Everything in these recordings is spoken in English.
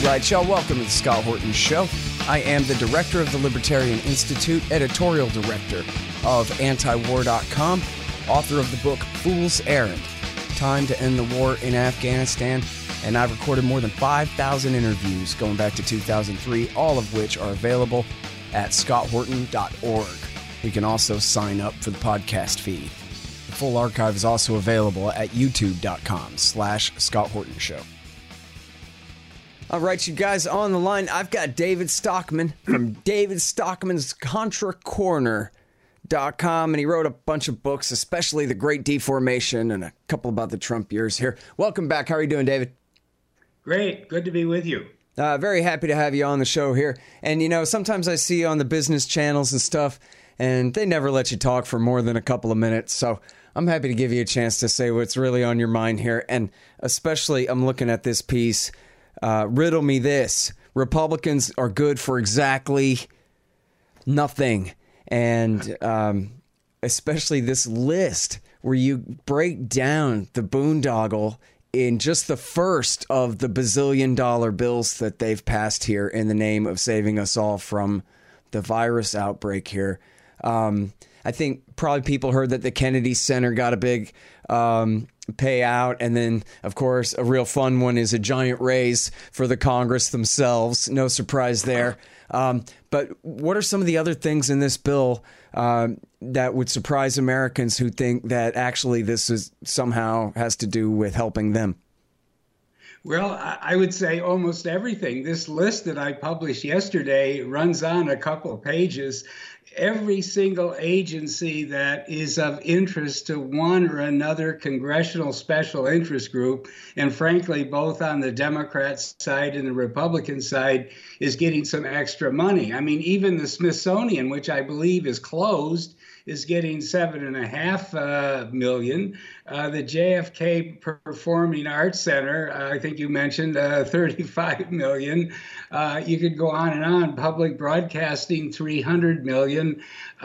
right, y'all. Welcome to the Scott Horton Show. I am the director of the Libertarian Institute, editorial director of antiwar.com, author of the book Fool's Errand, Time to End the War in Afghanistan, and I've recorded more than 5,000 interviews going back to 2003, all of which are available at scotthorton.org. You can also sign up for the podcast feed. The full archive is also available at youtube.com/Scott Horton Show. All right, you guys, on the line, I've got David Stockman from David Stockman's ContraCorner.com, and he wrote a bunch of books, especially The Great Deformation and a couple about the Trump years here. Welcome back. How are you doing, David? Great. Good to be with you. Very happy to have you on the show here. And, you know, sometimes I see you on the business channels and stuff, and they never let you talk for more than a couple of minutes. So I'm happy to give you a chance to say what's really on your mind here. And especially, I'm looking at this piece. Riddle me this. Republicans are good for exactly nothing. And especially this list where you break down the boondoggle in just the first of the bazillion-dollar bills that they've passed here in the name of saving us all from the virus outbreak here. I think probably people heard that the Kennedy Center got a big payout. And then, of course, a real fun one is a giant raise for the Congress themselves. No surprise there. But what are some of the other things in this bill that would surprise Americans who think that actually this is somehow has to do with helping them? Well, I would say almost everything. This list that I published yesterday runs on a couple of pages. Every single agency that is of interest to one or another congressional special interest group, and frankly, both on the Democrat side and the Republican side, is getting some extra money. I mean, even the Smithsonian, which I believe is closed, is getting $7.5 million. The JFK Performing Arts Center, I think you mentioned, $35 million. You could go on and on. Public Broadcasting, $300 million.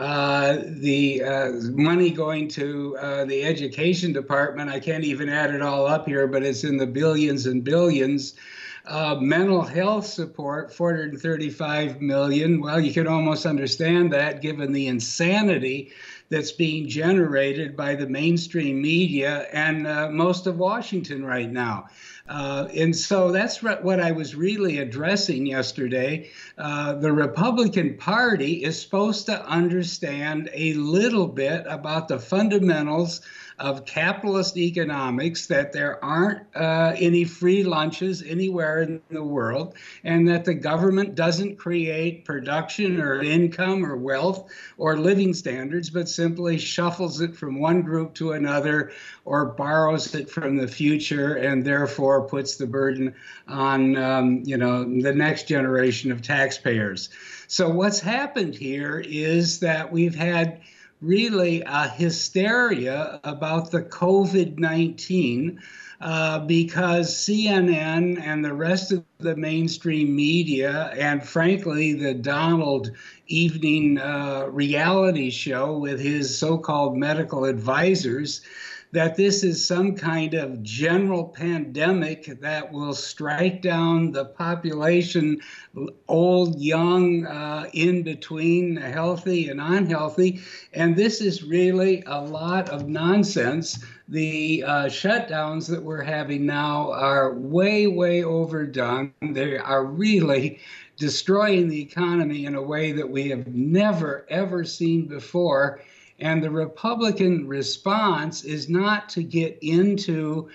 The money going to the Education Department, I can't even add it all up here, but it's in the billions and billions. Mental health support, $435 million. Well, you can almost understand that given the insanity that's being generated by the mainstream media and most of Washington right now. And so that's what I was really addressing yesterday. The Republican Party is supposed to understand a little bit about the fundamentals of capitalist economics, that there aren't any free lunches anywhere in the world, and that the government doesn't create production or income or wealth or living standards, but simply shuffles it from one group to another or borrows it from the future and therefore puts the burden on the next generation of taxpayers. So what's happened here is that we've had really a hysteria about the COVID-19 because CNN and the rest of the mainstream media, and frankly, the Donald evening reality show with his so-called medical advisors, that this is some kind of general pandemic that will strike down the population, old, young, in between, healthy and unhealthy. And this is really a lot of nonsense. The shutdowns that we're having now are way, way overdone. They are really destroying the economy in a way that we have never, ever seen before. And the Republican response is not to get into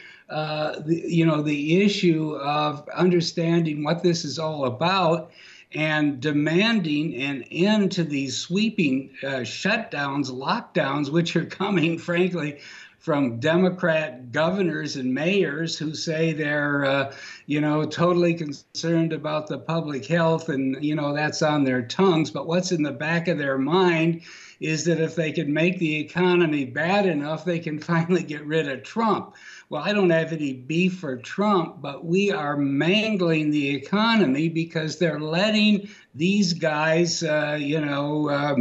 the issue of understanding what this is all about and demanding an end to these sweeping shutdowns, lockdowns, which are coming, frankly, from Democrat governors and mayors who say they're, totally concerned about the public health, and, that's on their tongues. But what's in the back of their mind is that if they can make the economy bad enough, they can finally get rid of Trump. Well, I don't have any beef for Trump, but we are mangling the economy because they're letting these guys, Governor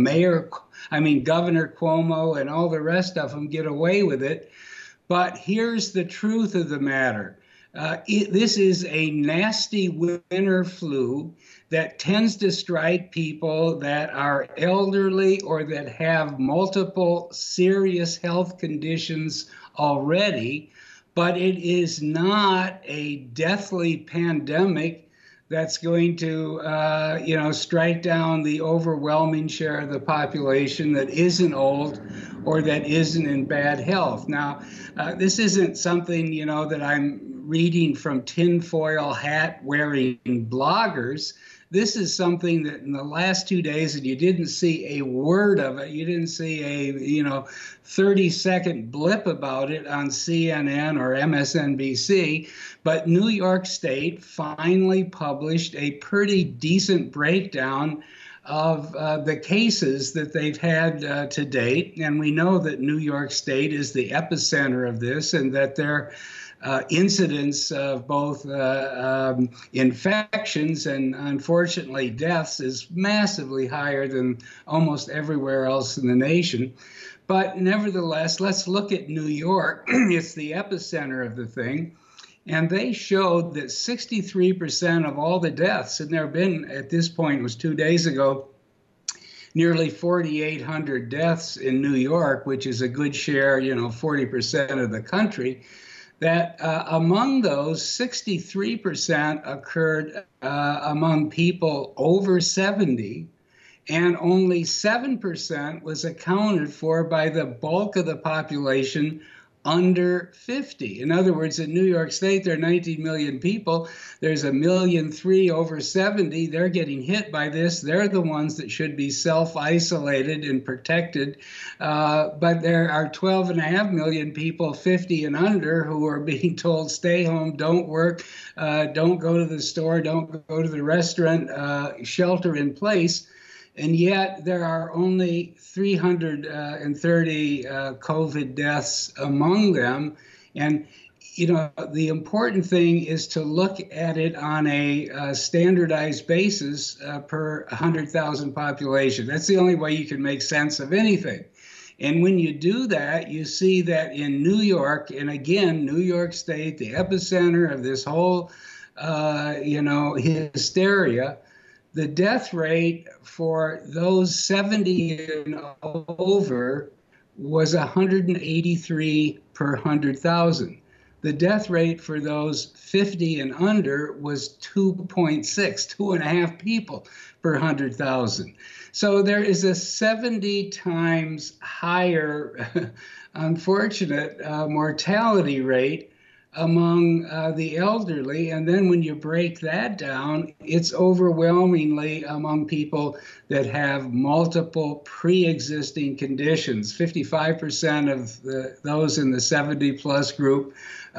Cuomo and all the rest of them get away with it. But here's the truth of the matter. This is a nasty winter flu that tends to strike people that are elderly or that have multiple serious health conditions already, but it is not a deathly pandemic that's going to, strike down the overwhelming share of the population that isn't old or that isn't in bad health. Now, this isn't something, that I'm reading from tinfoil hat wearing bloggers. This is something that in the last 2 days, and you didn't see a word of it, you didn't see a 30-second blip about it on CNN or MSNBC, but New York State finally published a pretty decent breakdown of the cases that they've had to date. And we know that New York State is the epicenter of this, and that their incidence of both infections and unfortunately deaths is massively higher than almost everywhere else in the nation. But nevertheless, let's look at New York. It's the epicenter of the thing. And they showed that 63% of all the deaths, and there have been, at this point, it was 2 days ago, nearly 4,800 deaths in New York, which is a good share, 40% of the country, that among those, 63% occurred among people over 70, and only 7% was accounted for by the bulk of the population under 50. In other words, in New York State, there are 19 million people. There's 1.3 million over 70. They're getting hit by this. They're the ones that should be self-isolated and protected. But there are 12.5 million people 50 and under who are being told, stay home, don't work, don't go to the store, don't go to the restaurant, shelter in place. And yet there are only 330 COVID deaths among them. And, the important thing is to look at it on a standardized basis per 100,000 population. That's the only way you can make sense of anything. And when you do that, you see that in New York, and again, New York State, the epicenter of this whole, hysteria, the death rate for those 70 and over was 183 per 100,000. The death rate for those 50 and under was 2.6, 2.5 people per 100,000. So there is a 70 times higher, unfortunate mortality rate among the elderly. And then when you break that down, it's overwhelmingly among people that have multiple pre-existing conditions. 55% of those in the 70-plus group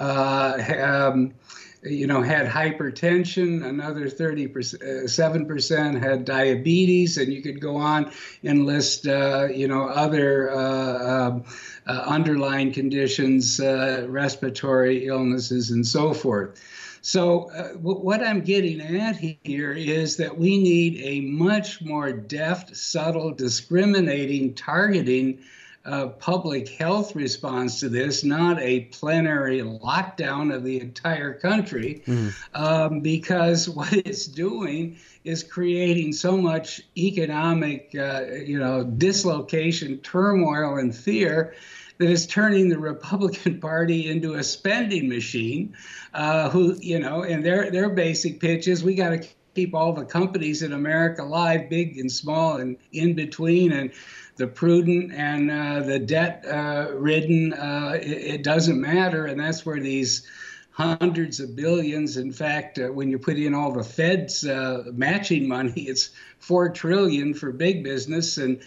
had hypertension, another 7% had diabetes, and you could go on and list, other underlying conditions, respiratory illnesses, and so forth. So what I'm getting at here is that we need a much more deft, subtle, discriminating, targeting public health response to this, not a plenary lockdown of the entire country, because what it's doing is creating so much economic, dislocation, turmoil, and fear that is turning the Republican Party into a spending machine. And their basic pitch is we got to keep all the companies in America alive, big and small and in between, and the prudent and the debt-ridden, it doesn't matter. And that's where these hundreds of billions, in fact, when you put in all the Fed's matching money, it's $4 trillion for big business and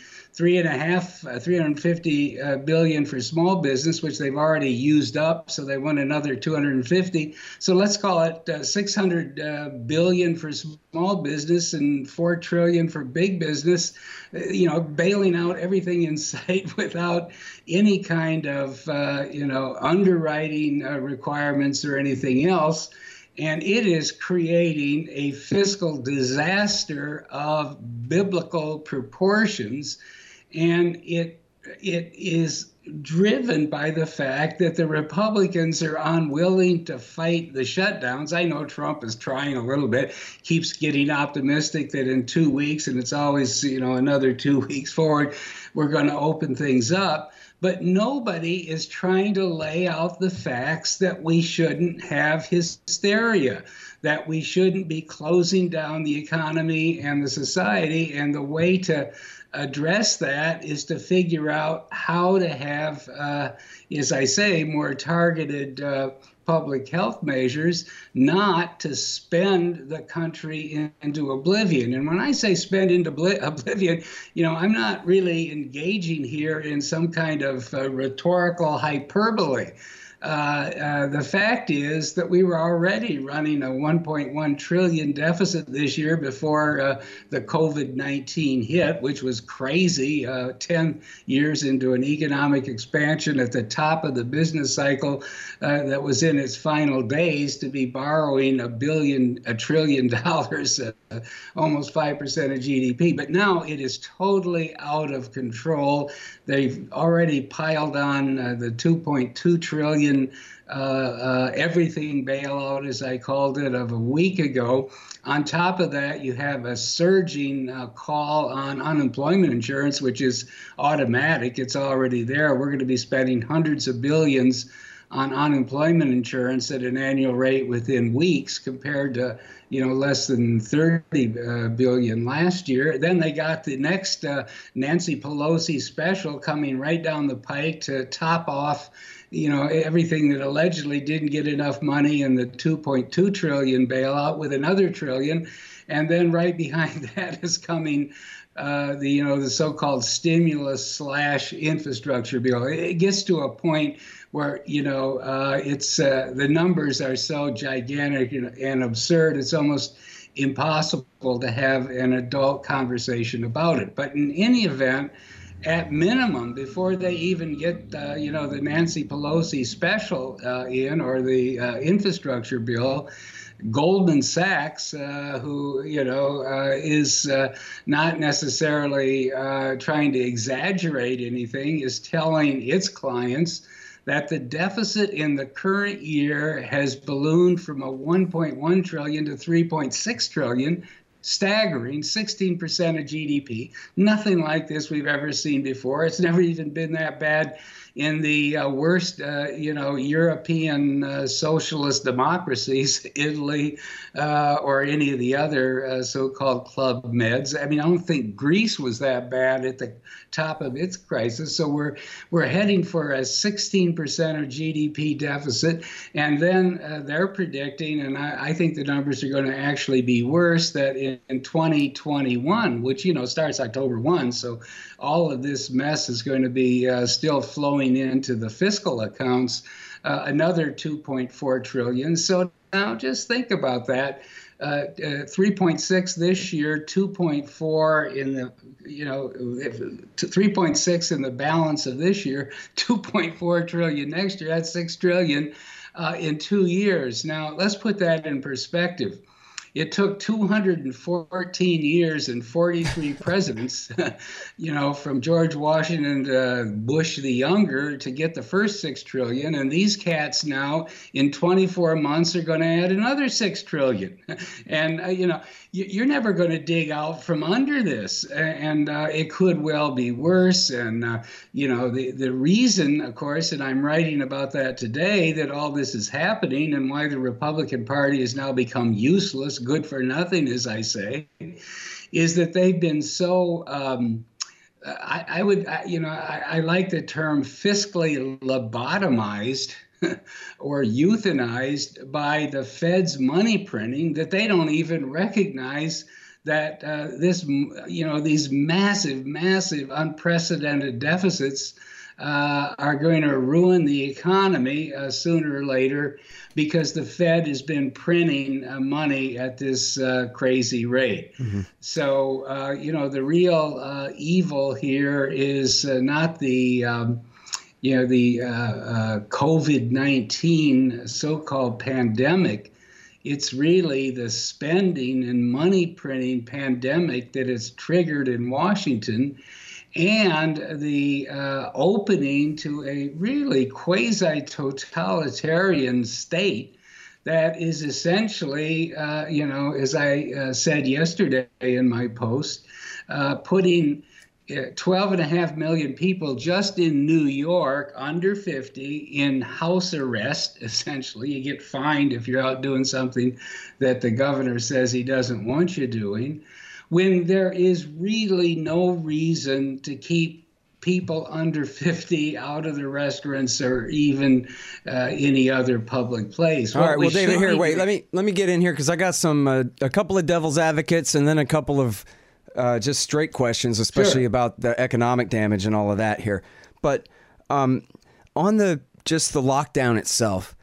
350 billion for small business, which they've already used up. So they want another 250. So let's call it 600 billion for small business and 4 trillion for big business, bailing out everything in sight without any kind of, underwriting requirements or anything else. And it is creating a fiscal disaster of biblical proportions. And it it is driven by the fact that the Republicans are unwilling to fight the shutdowns. I know Trump is trying a little bit, keeps getting optimistic that in 2 weeks, and it's always, another 2 weeks forward, we're going to open things up. But nobody is trying to lay out the facts that we shouldn't have hysteria, that we shouldn't be closing down the economy and the society. And the way to address that is to figure out how to have, as I say, more targeted public health measures, not to spend the country into oblivion. And when I say spend into oblivion, I'm not really engaging here in some kind of rhetorical hyperbole. The fact is that we were already running a 1.1 trillion deficit this year before the COVID-19 hit, which was crazy. 10 years into an economic expansion at the top of the business cycle that was in its final days, to be borrowing $1 trillion, almost 5% of GDP. But now it is totally out of control. They've already piled on the 2.2 trillion everything bailout, as I called it, of a week ago. On top of that, you have a surging call on unemployment insurance, which is automatic. It's already there. We're going to be spending hundreds of billions on unemployment insurance at an annual rate within weeks, compared to less than 30 billion last year. Then they got the next Nancy Pelosi special coming right down the pike to top off everything that allegedly didn't get enough money in the 2.2 trillion bailout, with another trillion. And then right behind that is coming the so-called stimulus / infrastructure bill. It gets to a point where it's the numbers are so gigantic and absurd, it's almost impossible to have an adult conversation about it. But in any event, at minimum, before they even get the Nancy Pelosi special in, or the infrastructure bill, Goldman Sachs, who is not necessarily trying to exaggerate anything, is telling its clients that the deficit in the current year has ballooned from a 1.1 trillion to 3.6 trillion. Staggering, 16% of GDP. Nothing like this we've ever seen before. It's never even been that bad in the worst, European socialist democracies, Italy, or any of the other so-called club meds. I mean, I don't think Greece was that bad at the top of its crisis. So we're heading for a 16% of GDP deficit, and then they're predicting, and I think the numbers are going to actually be worse, that in 2021, which starts October 1, so all of this mess is going to be still flowing into the fiscal accounts, another 2.4 trillion. So now just think about that. 3.6 this year, 2.4 in the 3.6 in the balance of this year, 2.4 trillion next year. That's 6 trillion in 2 years. Now let's put that in perspective. It took 214 years and 43 presidents, from George Washington to Bush the Younger, to get the first 6 trillion. And these cats now in 24 months are going to add another 6 trillion. And, you're never going to dig out from under this. And it could well be worse. And, the reason, of course, and I'm writing about that today, that all this is happening and why the Republican Party has now become useless, good for nothing, as I say, is that they've been so, I like the term fiscally lobotomized or euthanized by the Fed's money printing, that they don't even recognize that these massive, unprecedented deficits are going to ruin the economy sooner or later, because the Fed has been printing money at this crazy rate. Mm-hmm. So, the real evil here is not the COVID-19 so-called pandemic. It's really the spending and money printing pandemic that is triggered in Washington. and the opening to a really quasi-totalitarian state that is essentially, as I said yesterday in my post, putting 12.5 million people just in New York under 50 in house arrest. Essentially, you get fined if you're out doing something that the governor says he doesn't want you doing, when there is really no reason to keep people under 50 out of the restaurants or even any other public place. All right, well, David, here, wait, let me get in here because I got some a couple of devil's advocates and then a couple of just straight questions, especially about the economic damage and all of that here. But on the lockdown itself,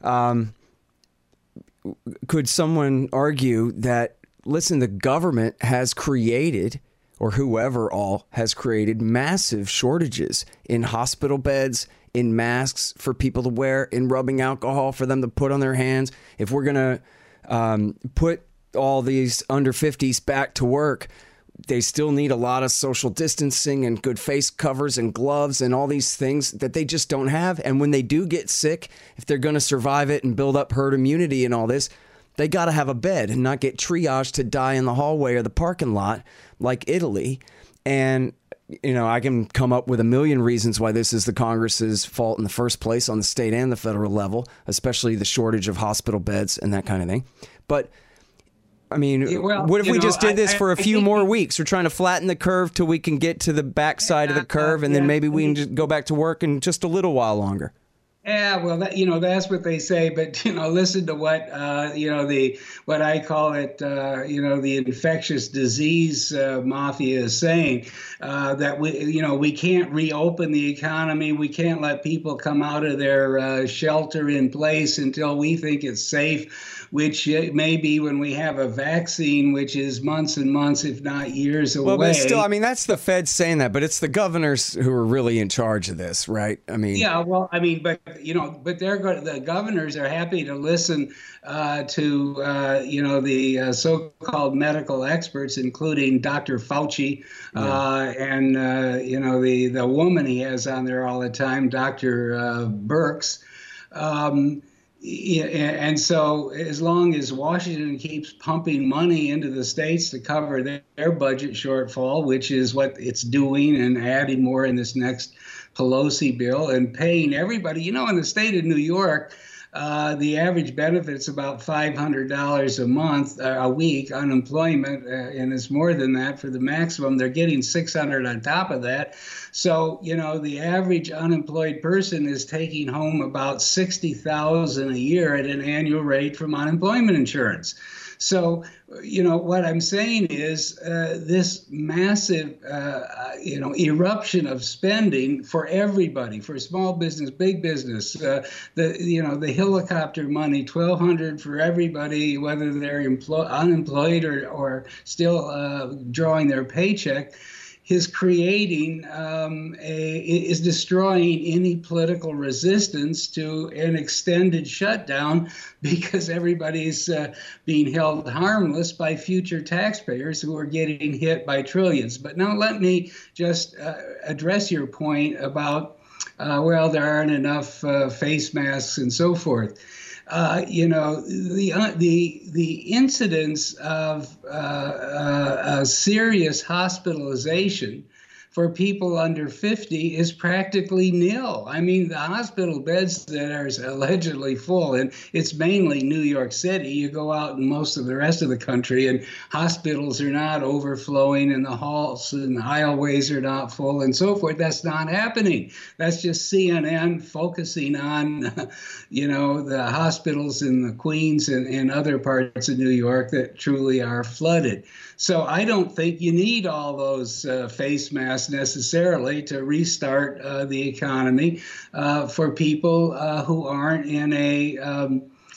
could someone argue that, listen, the government has created, or whoever all has created, massive shortages in hospital beds, in masks for people to wear, in rubbing alcohol for them to put on their hands? If we're going to put all these under 50s back to work, they still need a lot of social distancing and good face covers and gloves and all these things that they just don't have. And when they do get sick, if they're going to survive it and build up herd immunity and all this, they got to have a bed and not get triaged to die in the hallway or the parking lot like Italy. And, I can come up with a million reasons why this is the Congress's fault in the first place on the state and the federal level, especially the shortage of hospital beds and that kind of thing. But I mean, what if we just did this for a few more weeks? We're trying to flatten the curve till we can get to the backside of the curve, and then maybe we can just go back to work in just a little while longer. Yeah, well, that's what they say. But listen to what what I call it, the infectious disease mafia is saying, that we can't reopen the economy. We can't let people come out of their shelter in place until we think it's safe, which may be when we have a vaccine, which is months and months, if not years away. Well, but still, I mean, that's the Fed saying that, but it's the governors who are really in charge of this, right? I mean, yeah, well, I mean, but the governors are happy to listen to the so-called medical experts, including Dr. Fauci, and the woman he has on there all the time, Dr. Birx. And so as long as Washington keeps pumping money into the states to cover their budget shortfall, which is what it's doing, and adding more in this next Pelosi bill, and paying everybody, in the state of New York, the average benefit's about $500 a week unemployment, and it's more than that for the maximum. They're getting $600 on top of that. So, the average unemployed person is taking home about $60,000 a year at an annual rate from unemployment insurance. So, what I'm saying is this massive, eruption of spending for everybody, for small business, big business, the helicopter money, $1,200 for everybody, whether they're unemployed or still drawing their paycheck, is is destroying any political resistance to an extended shutdown, because everybody's being held harmless by future taxpayers who are getting hit by trillions. But now let me just address your point about, there aren't enough face masks and so forth. The incidence of serious hospitalization for people under 50 is practically nil. I mean, the hospital beds that are allegedly full, and it's mainly New York City. You go out in most of the rest of the country, and hospitals are not overflowing, and the halls and the aisleways are not full, and so forth. That's not happening. That's just CNN focusing on, the hospitals in the Queens and other parts of New York that truly are flooded. So I don't think you need all those face masks necessarily to restart the economy for people who aren't in a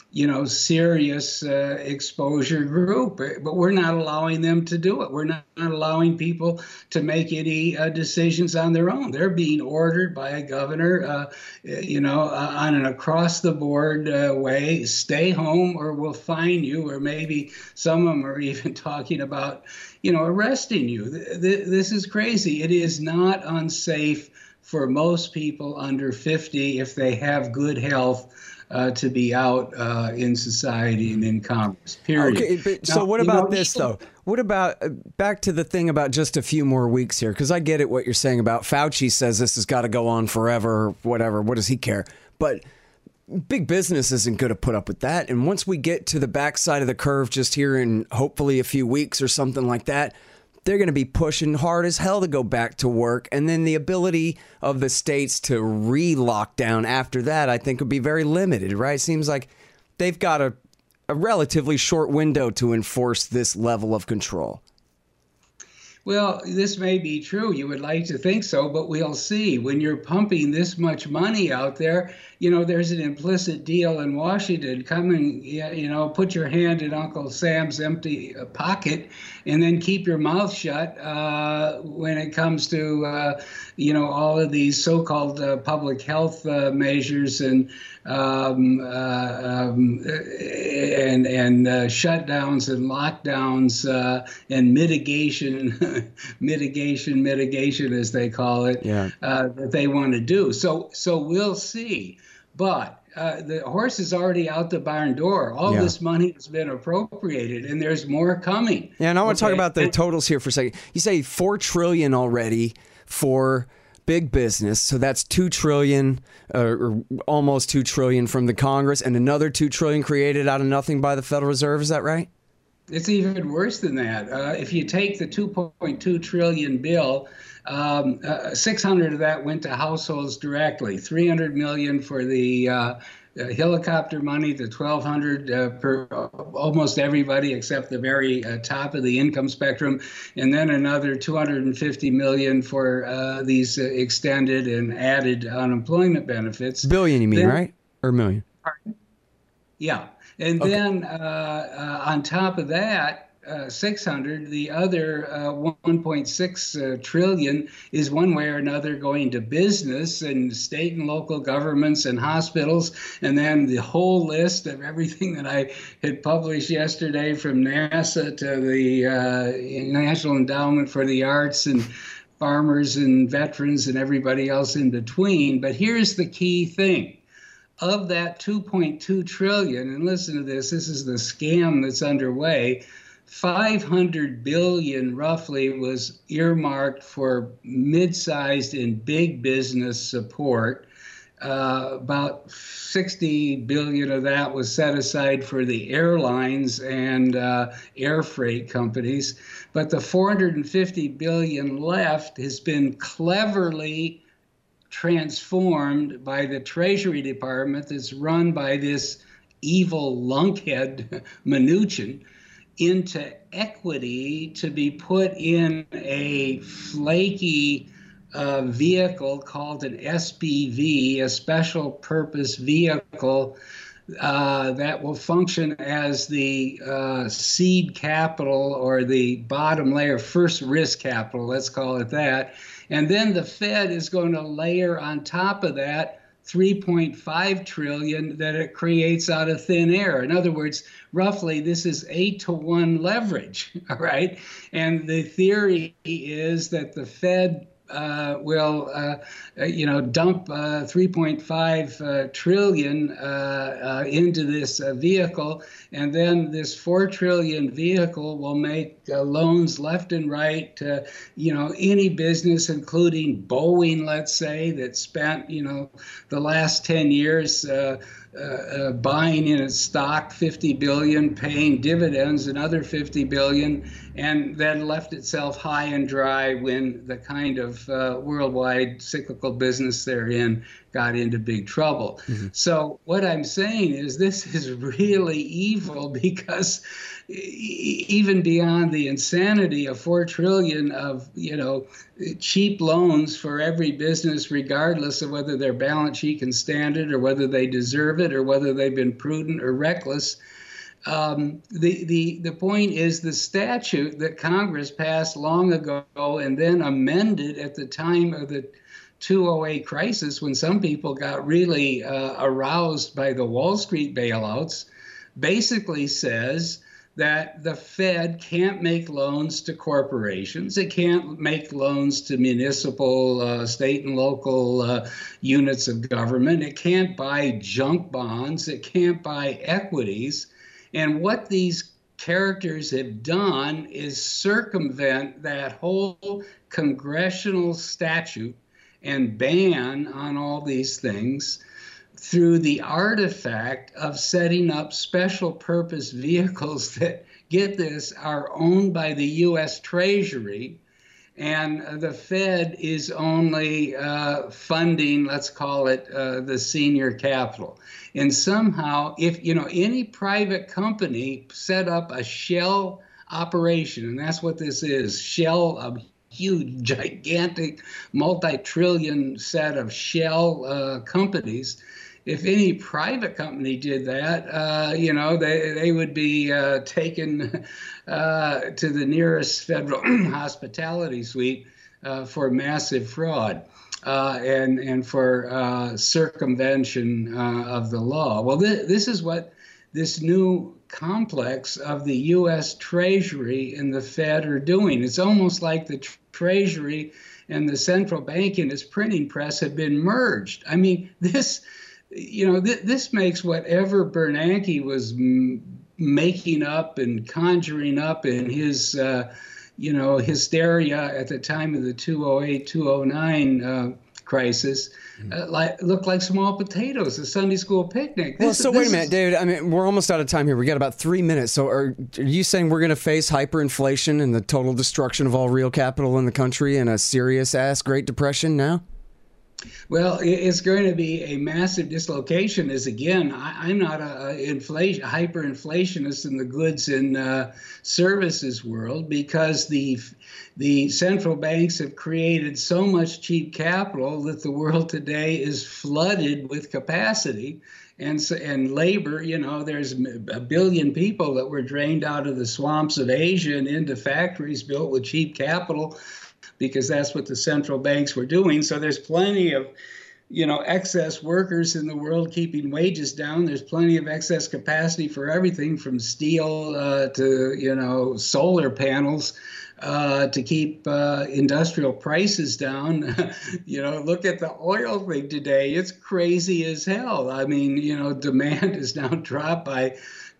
serious exposure group, but we're not allowing them to do it. We're not allowing people to make any decisions on their own. They're being ordered by a governor, on an across-the-board way, stay home or we'll fine you, or maybe some of them are even talking about, arresting you. This is crazy. It is not unsafe for most people under 50 if they have good health to be out in society and in Congress, period. Okay, but so what about this, though? What about, back to the thing about just a few more weeks here, because I get it what you're saying about Fauci says this has got to go on forever, or whatever. What does he care? But big business isn't going to put up with that. And once we get to the backside of the curve just here in hopefully a few weeks or something like that, they're going to be pushing hard as hell to go back to work. And then the ability of the states to re-lock down after that, I think, would be very limited, right? Seems like they've got a relatively short window to enforce this level of control. Well, this may be true. You would like to think so, but we'll see. When you're pumping this much money out there, there's an implicit deal in Washington. Come and, put your hand in Uncle Sam's empty pocket and then keep your mouth shut when it comes to, all of these so-called public health measures and shutdowns and lockdowns and mitigation, as they call it, that they want to do. So we'll see. But the horse is already out the barn door. All this money has been appropriated, and there's more coming. Yeah, and I want to talk about the totals here for a second. You say $4 trillion already for big business, so that's $2 trillion, or almost $2 trillion from the Congress, and another $2 trillion created out of nothing by the Federal Reserve. Is that right? It's even worse than that. If you take the $2.2 trillion bill, 600 of that went to households directly. 300 million for the helicopter money, the 1,200 per almost everybody except the very top of the income spectrum, and then another 250 million for these extended and added unemployment benefits. Billion, you mean, right? Or million? Pardon? Yeah. And then on top of that, 600, the other 1.6 trillion is one way or another going to business and state and local governments and hospitals. And then the whole list of everything that I had published yesterday, from NASA to the National Endowment for the Arts and farmers and veterans and everybody else in between. But here's the key thing. Of that 2.2 trillion, and listen to this is the scam that's underway, 500 billion roughly was earmarked for mid-sized and big business support. About 60 billion of that was set aside for the airlines and air freight companies. But the 450 billion left has been cleverly transformed by the Treasury Department that's run by this evil lunkhead Mnuchin into equity to be put in a flaky vehicle called an SPV, a special purpose vehicle that will function as the seed capital, or the bottom layer, first risk capital, let's call it that. And then the Fed is going to layer on top of that 3.5 trillion that it creates out of thin air. In other words, roughly this is 8-to-1 leverage, all right? And the theory is that the Fed will, dump 3.5 trillion into this vehicle, and then this 4 trillion vehicle will make loans left and right to, any business, including Boeing, let's say, that spent, the last 10 years buying in its stock 50 billion, paying dividends another 50 billion, and then left itself high and dry when the kind of worldwide cyclical business they're in got into big trouble. Mm-hmm. So what I'm saying is this is really evil, because even beyond the insanity of 4 trillion of, cheap loans for every business, regardless of whether their balance sheet can stand it or whether they deserve deserve it or whether they've been prudent or reckless. The point is the statute that Congress passed long ago and then amended at the time of the 2008 crisis, when some people got really aroused by the Wall Street bailouts, basically says that the Fed can't make loans to corporations. It can't make loans to municipal, state and local units of government. It can't buy junk bonds. It can't buy equities. And what these characters have done is circumvent that whole congressional statute and ban on all these things through the artifact of setting up special purpose vehicles that, get this, are owned by the U.S. Treasury, and the Fed is only funding, let's call it, the senior capital. And somehow, if any private company set up a shell operation, and that's what this is, shell, huge, gigantic, multi-trillion set of shell companies. If any private company did that, they would be taken to the nearest federal hospitality suite for massive fraud and for circumvention of the law. Well, this is what this new complex of the U.S. Treasury and the Fed are doing. It's almost like the Treasury and the central bank and its printing press have been merged. I mean, this makes whatever Bernanke was making up and conjuring up in his, hysteria at the time of the 2008, 2009 crisis, look like small potatoes, a Sunday school picnic. Wait a minute, David. I mean, we're almost out of time here. We got about 3 minutes. So are you saying we're going to face hyperinflation and the total destruction of all real capital in the country and a serious-ass Great Depression now? Well, it's going to be a massive dislocation. As again, I'm not a hyperinflationist in the goods and services world, because the central banks have created so much cheap capital that the world today is flooded with capacity and labor. There's a billion people that were drained out of the swamps of Asia and into factories built with cheap capital, because that's what the central banks were doing. So there's plenty of, excess workers in the world keeping wages down. There's plenty of excess capacity for everything from steel to, solar panels to keep industrial prices down. Look at the oil thing today. It's crazy as hell. I mean, demand is now dropped by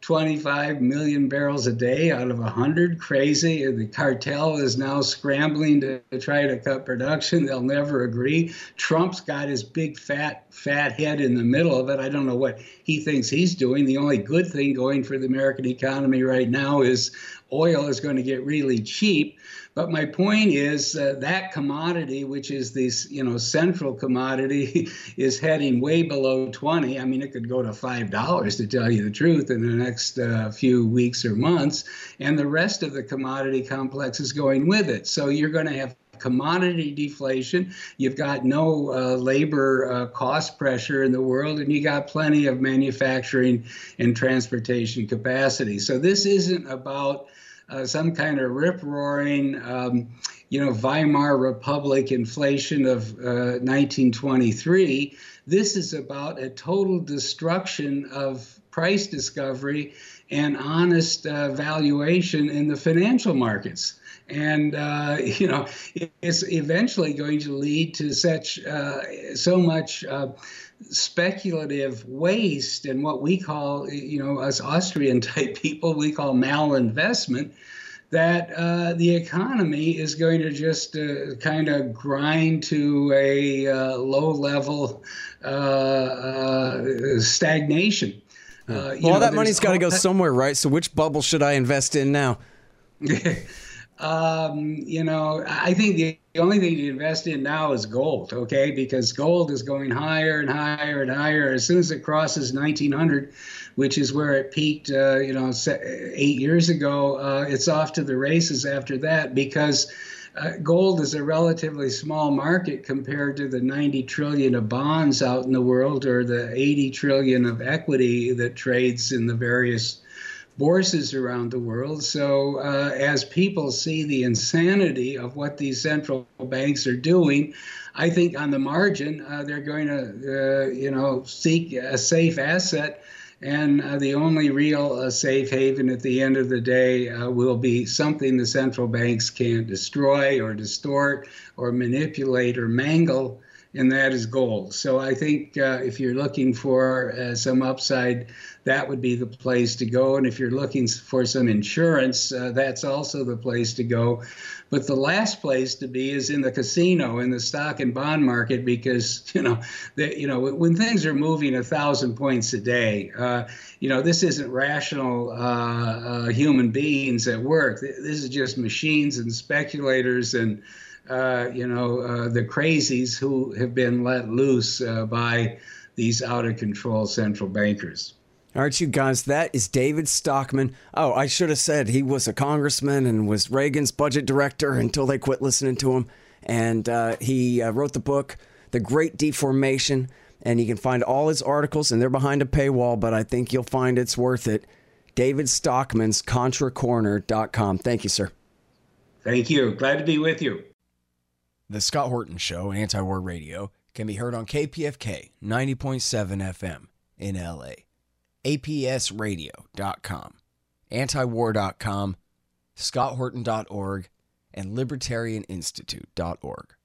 25 million barrels a day out of 100. Crazy. The cartel is now scrambling to try to cut production. They'll never agree. Trump's got his big fat head in the middle of it. I don't know what he thinks he's doing. The only good thing going for the American economy right now is oil is going to get really cheap. But my point is that commodity, which is this, central commodity, is heading way below 20. I mean, it could go to $5, to tell you the truth, in the next few weeks or months. And the rest of the commodity complex is going with it. So you're going to have commodity deflation. You've got no labor cost pressure in the world, and you got plenty of manufacturing and transportation capacity. So this isn't about some kind of rip-roaring, Weimar Republic inflation of 1923. This is about a total destruction of price discovery and honest valuation in the financial markets. And, it's eventually going to lead to so much speculative waste and what we call, us Austrian type people, we call malinvestment, that the economy is going to just kind of grind to a low level stagnation. Well, that money's got to go somewhere, right? So which bubble should I invest in now? I think the only thing to invest in now is gold, okay? Because gold is going higher and higher and higher. As soon as it crosses 1900, which is where it peaked, 8 years ago, it's off to the races after that, because gold is a relatively small market compared to the 90 trillion of bonds out in the world, or the 80 trillion of equity that trades in the various bourses around the world. So as people see the insanity of what these central banks are doing, I think on the margin, they're going to, seek a safe asset. And the only real safe haven at the end of the day will be something the central banks can't destroy or distort or manipulate or mangle, and that is gold. So I think if you're looking for some upside, that would be the place to go. And if you're looking for some insurance, that's also the place to go. But the last place to be is in the casino, in the stock and bond market, because, when things are moving 1,000 points a day, this isn't rational human beings at work. This is just machines and speculators and the crazies who have been let loose by these out of control central bankers. All right, you guys, that is David Stockman. Oh, I should have said he was a congressman and was Reagan's budget director until they quit listening to him. And he wrote the book, The Great Deformation, and you can find all his articles, and they're behind a paywall, but I think you'll find it's worth it. David Stockman's ContraCorner.com. Thank you, sir. Thank you. Glad to be with you. The Scott Horton Show, Anti-War Radio, can be heard on KPFK 90.7 FM in LA, APSradio.com, antiwar.com, scotthorton.org, and libertarianinstitute.org.